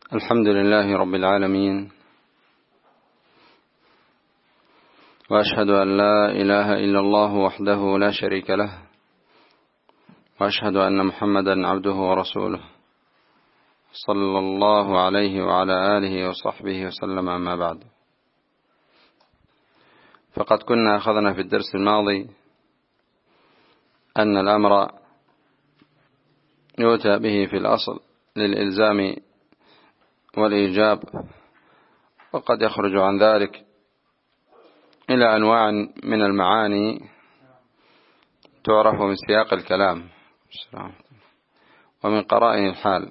الحمد لله رب العالمين، وأشهد أن لا إله إلا الله وحده لا شريك له، وأشهد أن محمدا عبده ورسوله صلى الله عليه وعلى آله وصحبه وسلم. أما بعد، فقد كنا أخذنا في الدرس الماضي أن الأمر يؤتى به في الأصل للإلزام والإيجاب، وقد يخرج عن ذلك إلى أنواع من المعاني تعرف من سياق الكلام ومن قرائن الحال،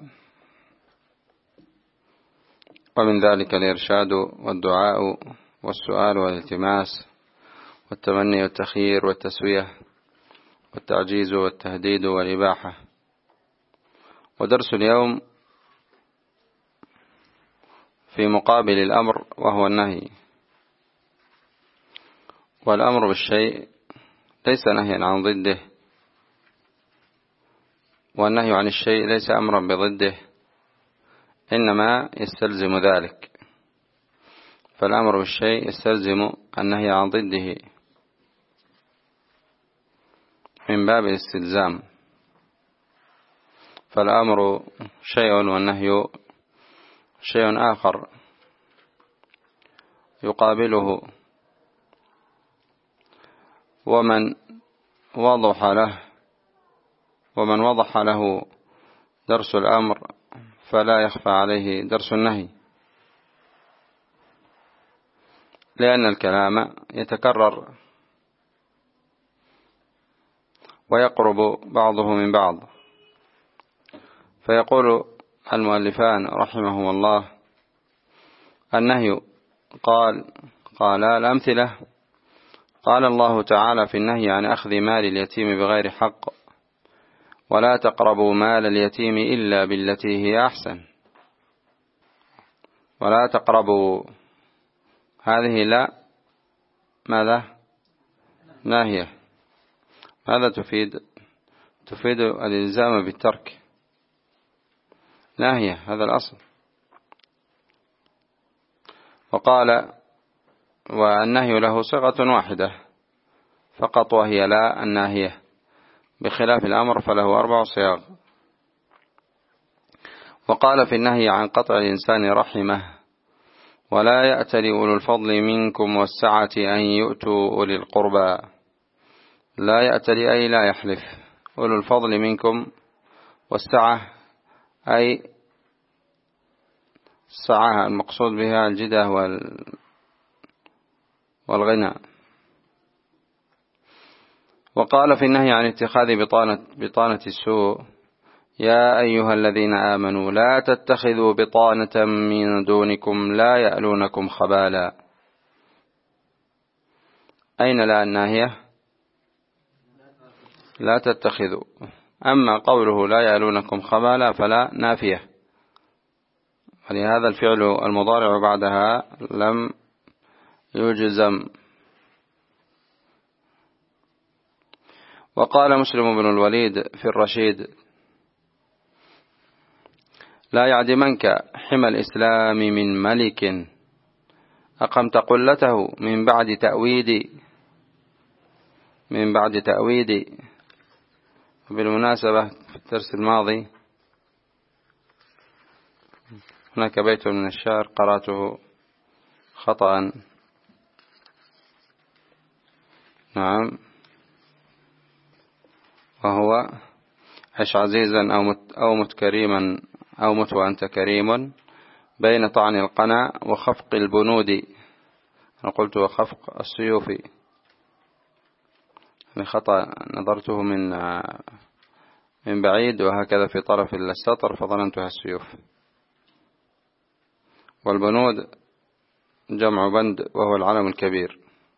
ومن ذلك الإرشاد والدعاء والسؤال والالتماس والتمني والتخيير والتسوية والتعجيز والتهديد والإباحة. ودرس اليوم في مقابل الأمر وهو النهي. والأمر بالشيء ليس نهيا عن ضده، والنهي عن الشيء ليس أمرا بضده، إنما يستلزم ذلك. فالأمر بالشيء يستلزم النهي عن ضده من باب الاستلزام، فالأمر شيء والنهي شيء آخر يقابله. ومن وضح له درس الأمر فلا يخفى عليه درس النهي، لأن الكلام يتكرر ويقرب بعضه من بعض. فيقول المؤلفان رحمهم الله: النهي قال الأمثلة. قال الله تعالى في النهي عن أخذ مال اليتيم بغير حق: ولا تقربوا مال اليتيم إلا بالتي هي أحسن. ولا تقربوا، هذه لا ماذا؟ ناهية. ماذا تفيد؟ تفيد الإلزام بالترك. ناهية، هذا الأصل. وقال: والنهي له صيغة واحدة فقط، وهي لا الناهية، بخلاف الأمر فله 4 صياغ. وقال في النهي عن قطع الإنسان رحمه: ولا يأتل أولو الفضل منكم والسعة أن يؤتوا أولي القربى. لا يأتل أي لا يحلف. أولو الفضل منكم، والسعة أي السعة المقصود بها الجدة والغنى. وقال في النهي عن اتخاذ بطانة السوء: يا أيها الذين آمنوا لا تتخذوا بطانة من دونكم لا يألونكم خبالا. أين لا الناهية؟ لا تتخذوا. أما قوله لا يألونكم خبالا فلا نافية، ولهذا الفعل المضارع بعدها لم يجزم. وقال مسلم بن الوليد في الرشيد: لا يعدمنك حمى الإسلام من ملك أقمت قلته من بعد تأويد. بالمناسبة في الدرس الماضي هناك بيت من الشعر قرأته خطأ. نعم، وهو: عش عزيزا أو مت كريما، أو مت وأنت كريم، بين طعن القنا وخفق البنود. أنا قلت وخفق السيوف، من خطأ، نظرته من بعيد وهكذا في طرف السطر فظننتها السيوف. والبنود جمع بند وهو العلم الكبير.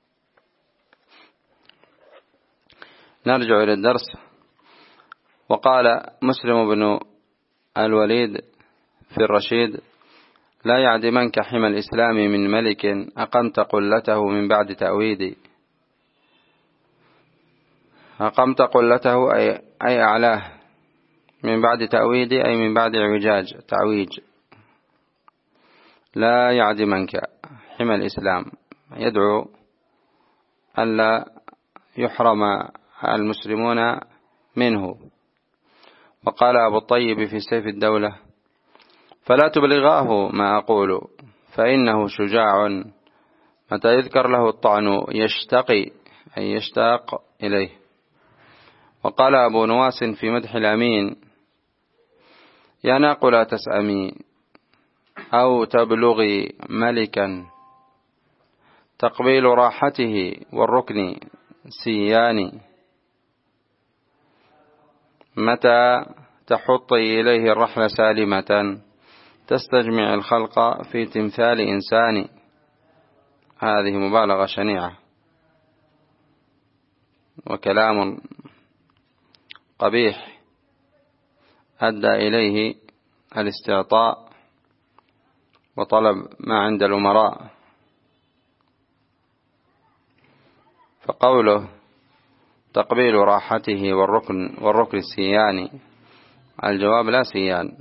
نرجع إلى الدرس. وقال مسلم بن الوليد في الرشيد: لا يعدمنك حمى الإسلام من ملك أقمت قلته من بعد تأويد. أقمت قلته أي أعلاه، من بعد تأويد أي من بعد تعويج. لا يعدمنك حمى الإسلام، يدعو ألا يحرم المسلمون منه. وقال أبو الطيب في سيف الدولة: فلا تبلغاه ما أقول فإنه شجاع، متى يذكر له الطعن يشتقي، أي يشتاق إليه. وقال أبو نواس في مدح الأمين: يا ناق لا تسأمي أو تبلغي ملكا، تقبيل راحته والركن سيان، متى تحطي إليه الرحل سالمة، تستجمع الخلق في تمثال إنسان. هذه مبالغة شنيعة وكلام قبيح أدى إليه الاستعطاء وطلب ما عند الأمراء. فقوله تقبيل راحته والركن السيان، الجواب: لا سيان.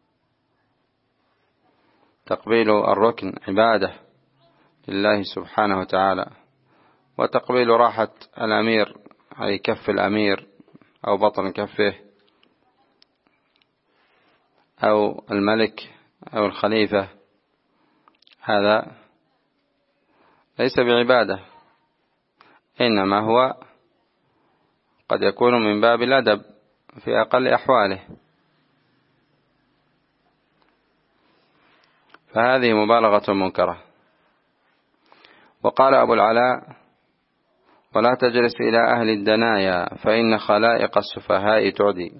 تقبيل الركن عبادة لله سبحانه وتعالى، وتقبيل راحة الأمير أي كف الأمير أو بطن كفه أو الملك أو الخليفة، هذا ليس بعبادة، إنما هو قد يكون من باب الأدب في أقل أحواله. فهذه مبالغة منكرة. وقال أبو العلاء: ولا تجلس إلى أهل الدنايا فإن خلائق السفهاء تعدي.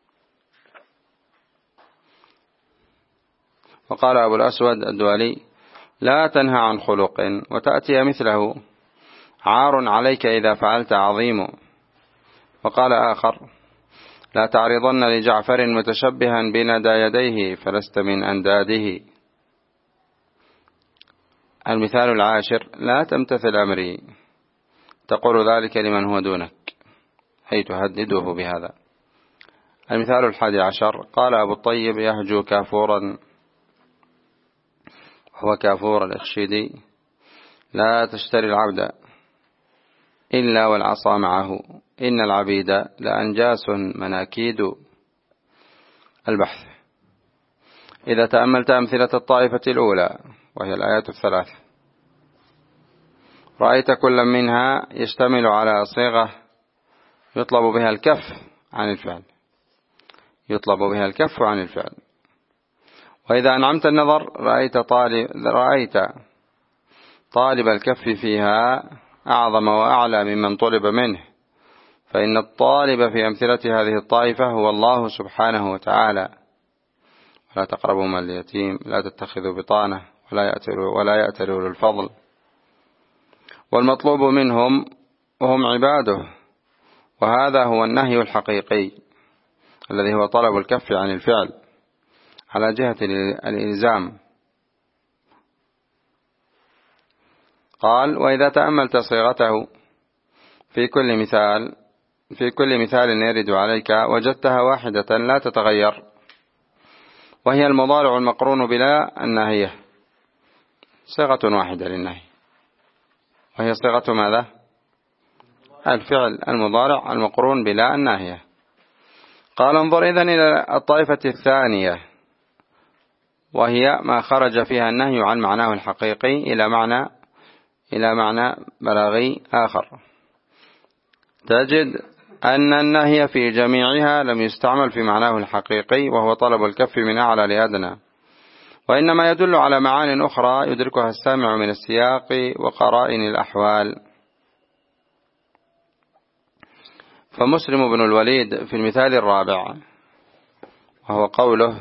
وقال أبو الأسود الدولي: لا تنهى عن خلق وتأتي مثله، عار عليك إذا فعلت عظيم. وقال آخر: لا تعرضن لجعفر متشبها بندى يديه فلست من أنداده. المثال العاشر: لا تمتثل أمري، تقول ذلك لمن هو دونك، أي تهدده بهذا. المثال 11: قال أبو الطيب: يهجو كافورا، وهو كافور الإخشيدي: لا تشتري العبد إلا والعصا معه، إن العبيد لأنجاس مناكيد. البحث: إذا تأملت أمثلة الطائفة الأولى وهي الآيات الثلاث، رأيت كل منها يشتمل على صيغة يطلب بها الكف عن الفعل، يطلب بها الكف عن الفعل. وإذا أنعمت النظر رأيت طالب الكف فيها أعظم وأعلى ممن طلب منه، فإن الطالب في أمثلة هذه الطائفة هو الله سبحانه وتعالى. ولا تقربوا مال اليتيم، لا تتخذوا بطانة، ولا يأتلوا للفضل. والمطلوب منهم وهم عباده، وهذا هو النهي الحقيقي الذي هو طلب الكف عن الفعل على جهة الإلزام. قال: وإذا تأملت صيغته في كل مثال يرد عليك وجدتها واحدة لا تتغير، وهي المضارع المقرون بلا الناهية، صيغة واحدة للنهي، وهي صيغة ماذا؟ الفعل المضارع المقرون بلا الناهية. قال: انظر إذن إلى الطائفة الثانية، وهي ما خرج فيها النهي عن معناه الحقيقي إلى معنى بلاغي آخر. تجد أن النهي في جميعها لم يستعمل في معناه الحقيقي وهو طلب الكف من أعلى لأدنى، وإنما يدل على معان أخرى يدركها السامع من السياق وقرائن الأحوال. فمسلم بن الوليد في المثال الرابع، وهو قوله: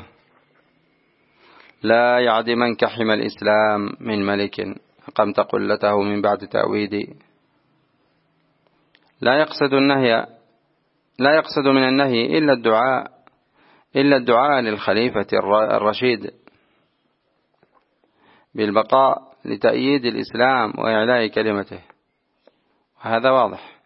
لا يعدمنك حمى الإسلام من ملك أقمت قلته من بعد تأويدي، لا يقصد من النهي إلا الدعاء للخليفة الرشيد بالبقاء لتأييد الإسلام وإعلاء كلمته. وهذا واضح.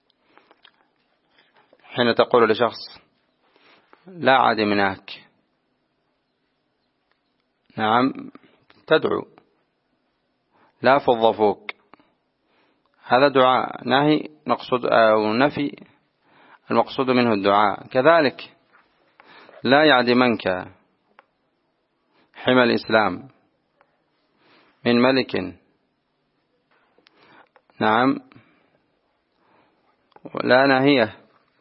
حين تقول لشخص: لا عدمناك، نعم، تدعو، لا فضفوك، هذا دعاء، نهي مقصود أو نفي المقصود منه الدعاء. كذلك لا يعدمنك حمى الإسلام من ملك، نعم، لا ناهية.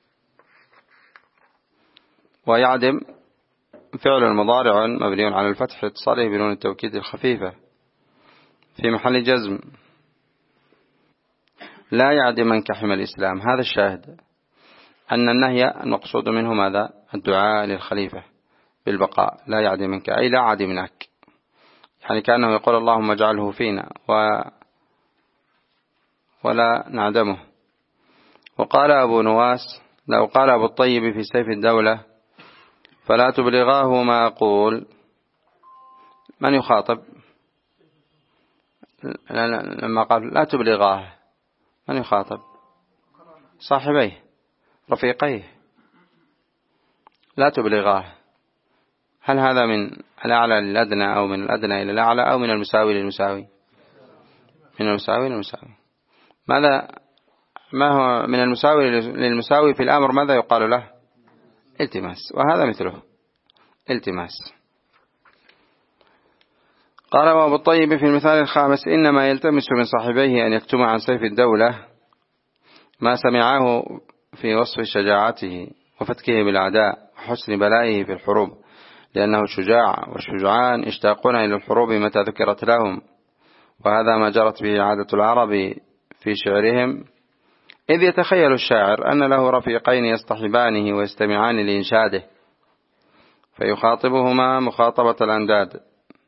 ويعدم فعل مضارع مبني على الفتح اتصاله بنون التوكيد الخفيفة في محل جزم. لا يعدمنك حمى الإسلام، هذا الشاهد أن النهي المقصود منه ماذا؟ الدعاء للخليفة بالبقاء. لا يعدمنك أي لا عدمناك، يعني كأنه يقول اللهم اجعله فينا ولا نعدمه. وقال أبو نواس لو قال أبو الطيب في سيف الدولة فلا تبلغاه ما أقول، من يخاطب؟ لما قال لا تبلغاه من يخاطب؟ صاحبيه رفيقيه، لا تبلغاه. هل هذا من الأعلى للأدنى أو من الأدنى إلى الأعلى أو من المساوي للمساوي؟ من المساوي للمساوي. ما هو من المساوي للمساوي في الأمر ماذا يقال له؟ التماس، وهذا مثله التماس. قال وأبو الطيب في المثال الخامس إنما يلتمس من صاحبيه أن يكتم عن سيف الدولة ما سمعه في وصف شجاعته وفتكه بالأعداء وحسن بلائه في الحروب، لأنه شجاع، والشجعان اشتاقون إلى الحروب متى ذكرت لهم، وهذا ما جرت به عادة العرب في شعرهم، إذ يتخيل الشاعر أن له رفيقين يصطحبانه ويستمعان لإنشاده فيخاطبهما مخاطبة الأنداد.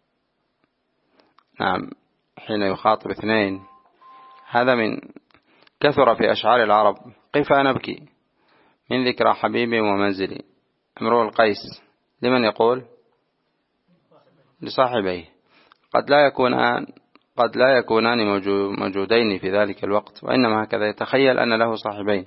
نعم، حين يخاطب اثنين، هذا من كثر في أشعار العرب. قف نبكي من ذكرى حبيبي ومنزلي. امرؤ القيس لمن يقول؟ لصاحبيه. قد لا يكونان موجودين في ذلك الوقت، وإنما هكذا يتخيل أن له صاحبين.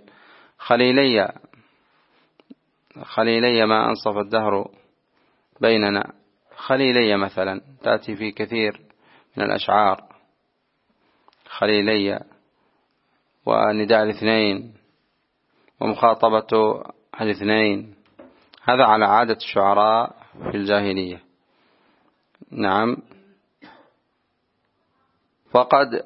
خليلي ما أنصف الدهر بيننا. خليلي مثلا تأتي في كثير من الأشعار، خليلي، ونداء الاثنين ومخاطبة الاثنين، هذا على عادة الشعراء في الجاهلية. نعم. وقد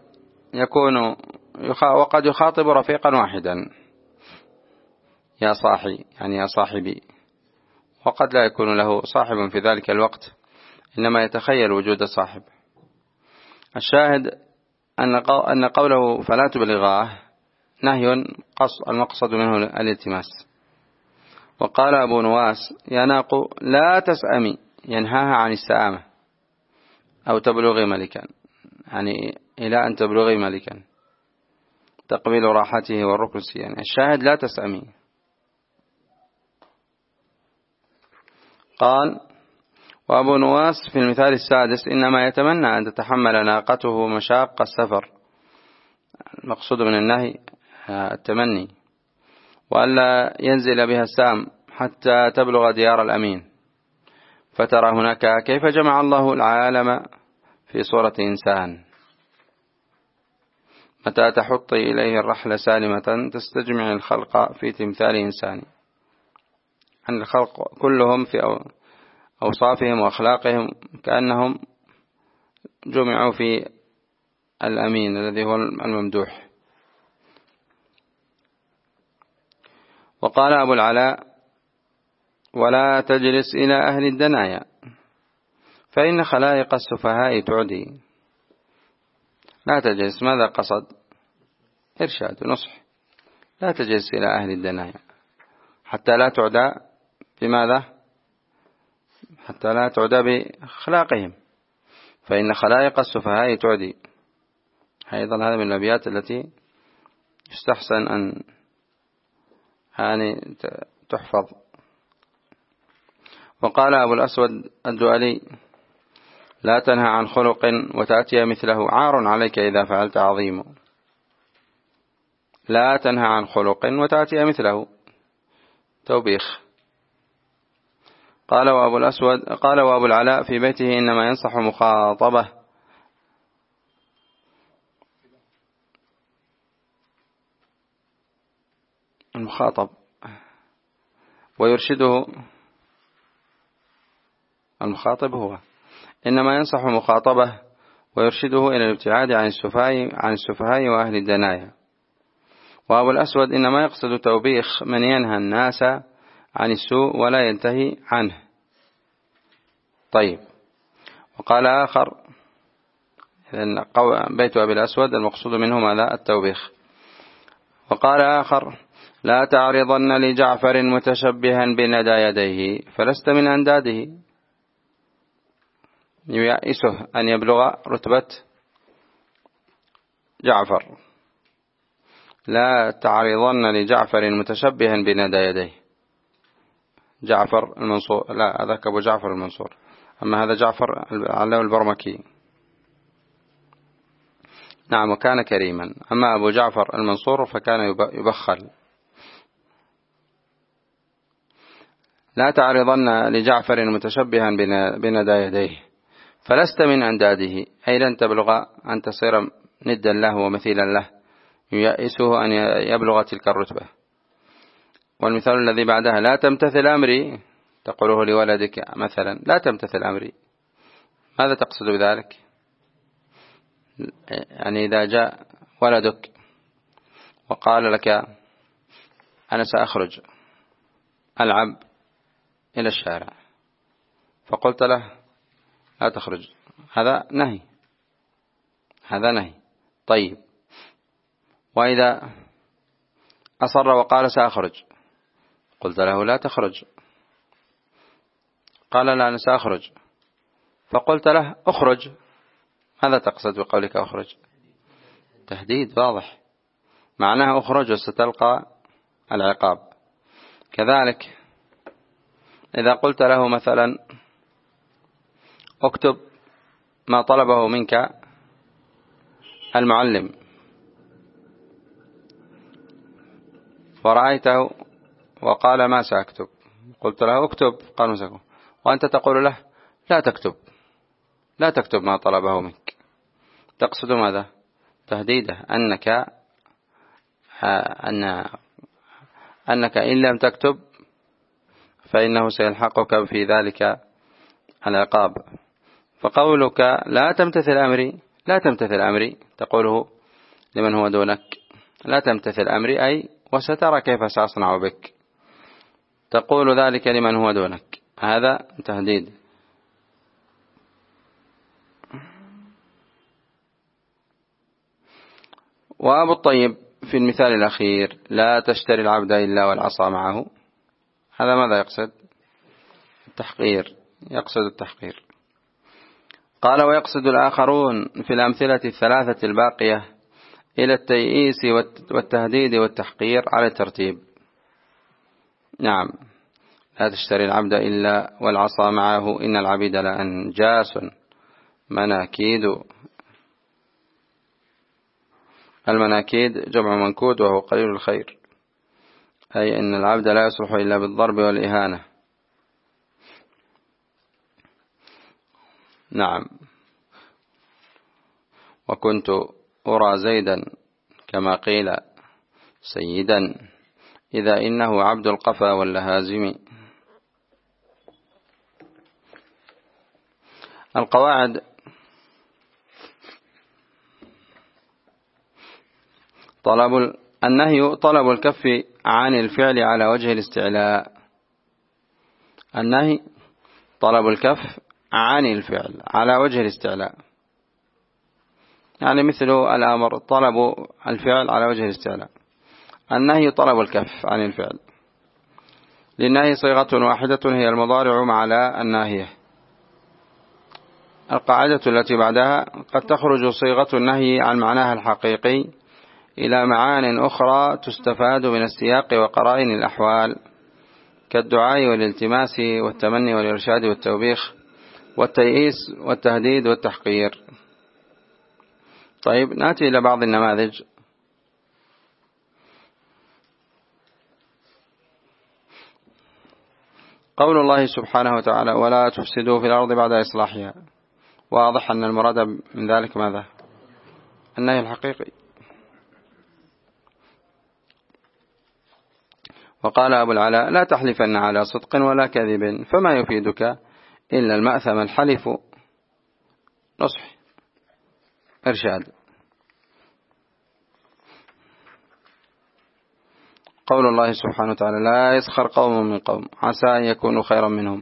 يخاطب رفيقا واحدا، يا صاحي، يعني يا صاحبي، وقد لا يكون له صاحب في ذلك الوقت، إنما يتخيل وجود صاحب. الشاهد أن قوله فلا تبلغاه نهي المقصد منه الالتماس. وقال أبو نواس يا ناق لا تسأمي، ينهاها عن السآمة أو تبلغي ملكا، يعني إلى أن تبلغي ملكا، تقبيل راحته والركس، يعني الشاهد لا تسأمي. قال وأبو نواس في المثال السادس إنما يتمنى أن تتحمل ناقته مشاق السفر، المقصود من النهي التمني، وألا ينزل بها السام حتى تبلغ ديار الأمين، فترى هناك كيف جمع الله العالم في صورة إنسان، متى تحطي إليه الرحل سالمة تستجمع الخلق في تمثال إنسان. عن الخلق كلهم في أوصافهم وأخلاقهم كأنهم جمعوا في الأمين الذي هو الممدوح. وقال أبو العلاء ولا تجلس إلى أهل الدنايا فإن خلائق السفهاء تعدي. لا تجلس، ماذا قصد؟ إرشاد ونصح. لا تجلس إلى أهل الدنايا حتى لا تعدى بماذا؟ حتى لا تعدى بأخلاقهم، فإن خلائق السفهاء تعدي. أيضا هذا من الأبيات التي يستحسن أن تحفظ. وقال أبو الأسود الدؤلي لا تنهى عن خلق وتأتي مثله عار عليك إذا فعلت عظيم. لا تنهى عن خلق وتأتي مثله، توبيخ. قال وأبو العلاء في بيته إنما ينصح مخاطبة المخاطب ويرشده المخاطب هو إنما ينصح مخاطبة ويرشده إلى الابتعاد عن السفهاء وأهل الدنايا. وأبو الأسود إنما يقصد توبيخ من ينهى الناس عن السوء ولا ينتهي عنه. طيب، وقال آخر بيت أبي الأسود المقصود منه ماذا؟ التوبيخ. وقال آخر لا تعرضن لجعفر متشبها بندى يديه فلست من أنداده، ييئسه أن يبلغ رتبة جعفر. لا تعرضن لجعفر متشبها بندى يديه. جعفر المنصور، لا هذاك أبو جعفر المنصور، أما هذا جعفر علّام البرمكي. نعم، وكان كريما. أما أبو جعفر المنصور فكان يبخل. لا تعرضن لجعفر متشبها بندى يديه فلست من أنداده، أي لن تبلغ أن تصير ندا له ومثيلا له، ييئسه أن يبلغ تلك الرتبة. والمثال الذي بعدها لا تمتثل أمري، تقوله لولدك مثلا لا تمتثل أمري، ماذا تقصد بذلك؟ يعني إذا جاء ولدك وقال لك أنا سأخرج ألعب إلى الشارع فقلت له لا تخرج، هذا نهي، هذا نهي. طيب، وإذا أصر وقال سأخرج قلت له لا تخرج، قال لا أنا سأخرج فقلت له أخرج، ماذا تقصد بقولك أخرج؟ تهديد واضح، معناها أخرج وستلقى العقاب. كذلك إذا قلت له مثلا اكتب ما طلبه منك المعلم ورأيته وقال ما سأكتب، قلت له اكتب، قال ما سأكتب، وأنت تقول له لا تكتب، لا تكتب ما طلبه منك، تقصد ماذا؟ تهديده أنك إن لم تكتب فإنه سيلحقك في ذلك العقاب. فقولك لا تمتثل أمري، لا تمتثل أمري تقوله لمن هو دونك، لا تمتثل أمري أي وسترى كيف سأصنع بك، تقول ذلك لمن هو دونك، هذا تهديد. وأبو الطيب في المثال الأخير لا تشتري العبد إلا والعصا معه، هذا ماذا يقصد؟ التحقير، يقصد التحقير. قال ويقصد الآخرون في الأمثلة الثلاثة الباقية إلى التيئيس والتهديد والتحقير على الترتيب. نعم، لا تشتري العبد إلا والعصا معه إن العبيد لأنجاس مناكيد. المناكيد جمع منكود وهو قليل الخير، أي أن العبد لا يصلح إلا بالضرب والإهانة. نعم، وكنت أرى زيدا كما قيل سيدا إذا إنه عبد القفا واللهازم. القواعد: النهي طلب الكف عن الفعل على وجه الاستعلاء. النهي طلب الكف عن الفعل على وجه الاستعلاء، يعني مثل الأمر طلب الفعل على وجه الاستعلاء، النهي طلب الكف عن الفعل. للنهي صيغة واحدة هي المضارع مع لا الناهية. القاعدة التي بعدها قد تخرج صيغة النهي عن معناها الحقيقي إلى معان أخرى تستفاد من السياق وقرائن الأحوال، كالدعاء والالتماس والتمني والإرشاد والتوبيخ والتيئيس والتهديد والتحقير. طيب، نأتي إلى بعض النماذج. قول الله سبحانه وتعالى ولا تفسدوا في الأرض بعد إصلاحها، واضح أن المراد من ذلك ماذا؟ النهي الحقيقي. وقال أبو العلاء لا تحلفن على صدق ولا كذب فما يفيدك إلا المأثم الحلف، نصح إرشاد. قول الله سبحانه وتعالى لا يسخر قوم من قوم عسى أن يكونوا خيرا منهم،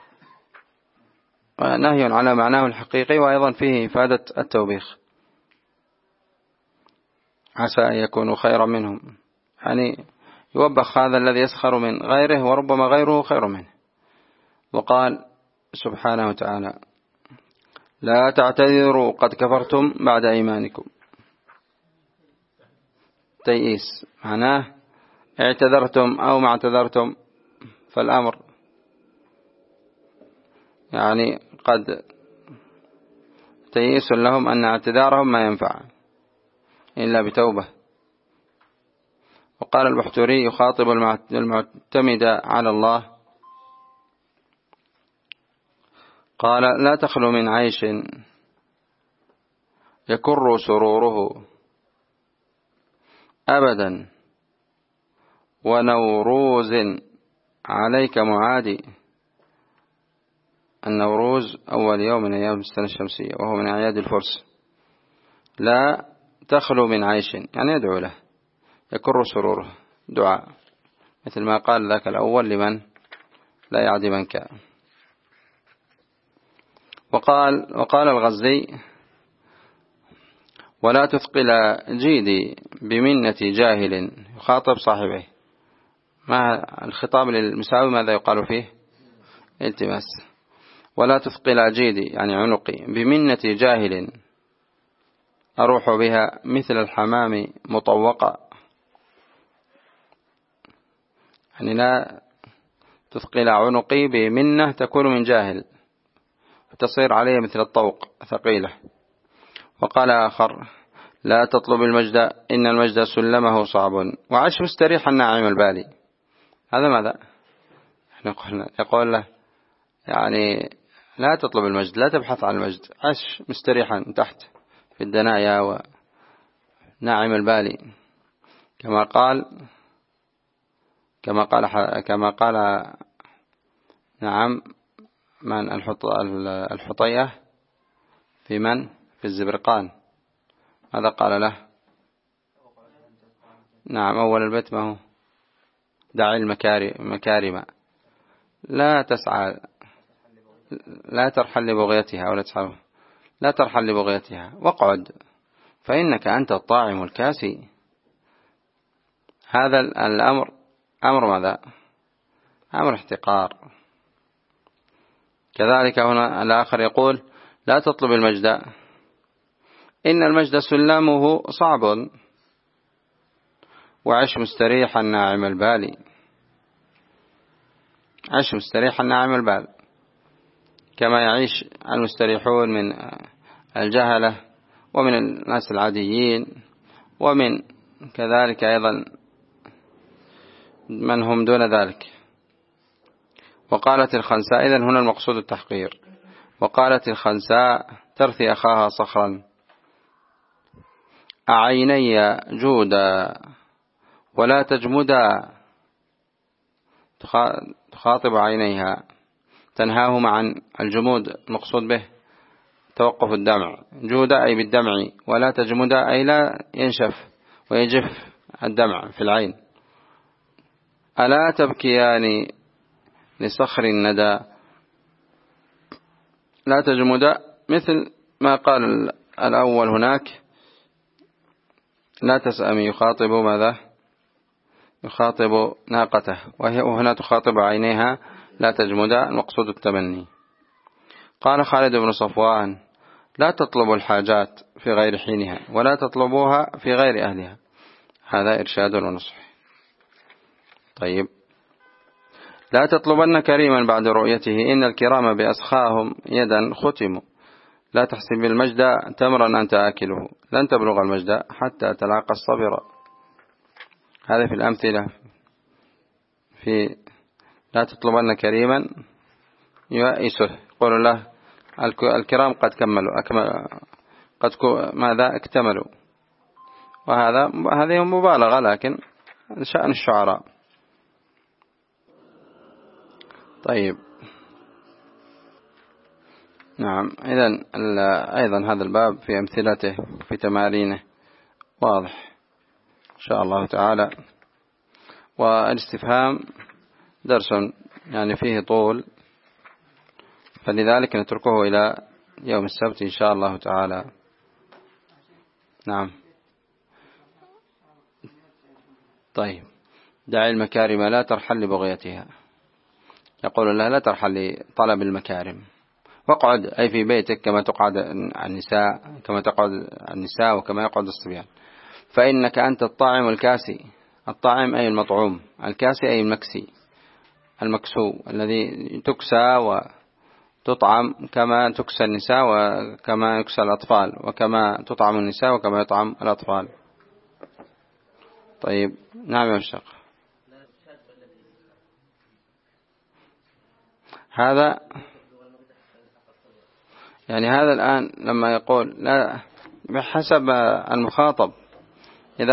نهي على معناه الحقيقي، وأيضا فيه إفادة التوبيخ. عسى أن يكونوا خيرا منهم، يعني يوبخ هذا الذي يسخر من غيره وربما غيره خير منه. وقال سبحانه وتعالى لا تعتذروا قد كفرتم بعد إيمانكم، تيئيس معناه اعتذرتم أو ما اعتذرتم فالأمر يعني قد تيئيس لهم أن اعتذارهم ما ينفع إلا بتوبة. وقال البحتري يخاطب المعتمد على الله قال لا تخلو من عيش يكر سروره أبدا ونوروز عليك معادي. النوروز أول يوم من أيام السنة الشمسية وهو من أعياد الفرس. لا تخلو من عيش يعني يدعو له، يكر سروره دعاء، مثل ما قال ذاك الأول لمن لا يعدي من كان. وقال الغزي ولا تثقل جيدي بمنة جاهل، يخاطب صاحبه مع الخطاب للمساوي ماذا يقال فيه؟ التماس. ولا تثقل جيدي يعني عنقي بمنة جاهل أروح بها مثل الحمام مطوقا، يعني لا تثقل عنقي بمنة تكون من جاهل فتصير عليه مثل الطوق ثقيلة. وقال آخر لا تطلب المجد إن المجد سلمه صعب وعش مستريحا ناعم البالي. هذا ماذا يقول له؟ يعني لا تطلب المجد، لا تبحث عن المجد، عش مستريحا تحت في الدنايا وناعم البالي، كما قال نعم من الحطيئة في الزبرقان ماذا قال له؟ نعم أول البيت ما هو دع المكارم لا تسعى لا ترحل لبغيتها ولا تسعى لا ترحل لبغيتها واقعد فإنك أنت الطاعم الكاسي. هذا الأمر أمر ماذا؟ أمر احتقار. كذلك هنا الآخر يقول لا تطلب المجد إن المجد سلمه صعب وعش مستريحا ناعم البال. عش مستريحا ناعم البال كما يعيش المستريحون من الجهلة ومن الناس العاديين ومن كذلك أيضا من هم دون ذلك. وقالت الخنساء إذن هنا المقصود التحقير. وقالت الخنساء ترثي أخاها صخرا أعيني جودا ولا تجمدا، تخاطب عينيها تنهاهما عن الجمود المقصود به توقف الدمع، جودا أي بالدمع ولا تجمدا أي لا ينشف ويجف الدمع في العين. ألا تبكيان لصخر الندى لا تجمدا مثل ما قال الأول هناك لا تسأمي يخاطب ماذا؟ يخاطب ناقته وهنا تخاطب عينيها لا تجمدا المقصود التمني. قال خالد بن صفوان لا تطلبوا الحاجات في غير حينها ولا تطلبوها في غير أهلها. هذا إرشاد ونصح. طيب لا تطلبن كريما بعد رؤيته إن الكرام بأسخاهم يدا ختموا. لا تحسب المجد تمرا أنت آكله لن تبلغ المجد حتى تلاقى الصبر. هذا في الأمثلة في لا تطلبن كريما يؤسه، يقول له الكرام قد كملوا ماذا اكتملوا، هذه مبالغة، لكن شأن الشعراء. طيب نعم، إذن أيضا هذا الباب في أمثلته في تمارينه واضح إن شاء الله تعالى. والاستفهام درس يعني فيه طول، فلذلك نتركه إلى يوم السبت إن شاء الله تعالى. نعم. طيب، دع المكارم لا ترحل لبغيتها، يقول لها لا ترحل لطلب المكارم، واقعد أي في بيتك كما تقعد النساء وكما يقعد الصبيان، فإنك أنت الطاعم الكاسي. الطاعم أي المطعوم، الكاسي أي المكسي المكسو، الذي تكسى وتطعم كما تكسى النساء وكما يكسى الأطفال، وكما تطعم النساء وكما يطعم الأطفال. طيب نعم يا مشتاق. هذا يعني هذا الآن لما يقول لا بحسب المخاطب، إذا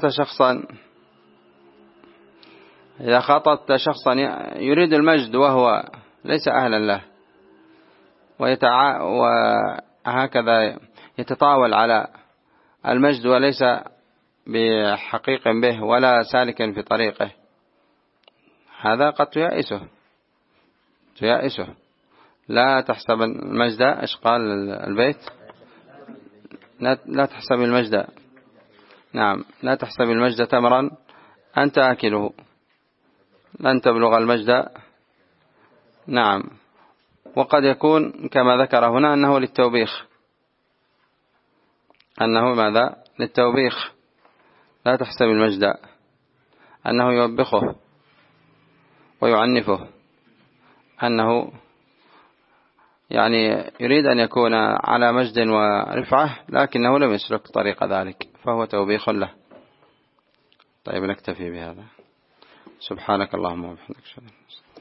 خاطبت شخصا يريد المجد وهو ليس أهلا له، وهكذا يتطاول على المجد وليس بحقيق به ولا سالك في طريقه، هذا قد تيائسه. لا تحسب المجد، إيش قال البيت؟ لا تحسب المجد، نعم، لا تحسب المجد تمرا أنت آكله، لن تبلغ المجد. نعم. وقد يكون كما ذكر هنا أنه للتوبيخ، أنه ماذا؟ للتوبيخ. لا تحسب المجد، أنه يوبخه ويعنفه، أنه يعني يريد أن يكون على مجد ورفعة لكنه لم يسلك طريق ذلك، فهو توبيخ له. طيب نكتفي بهذا. سبحانك اللهم وبحمدك.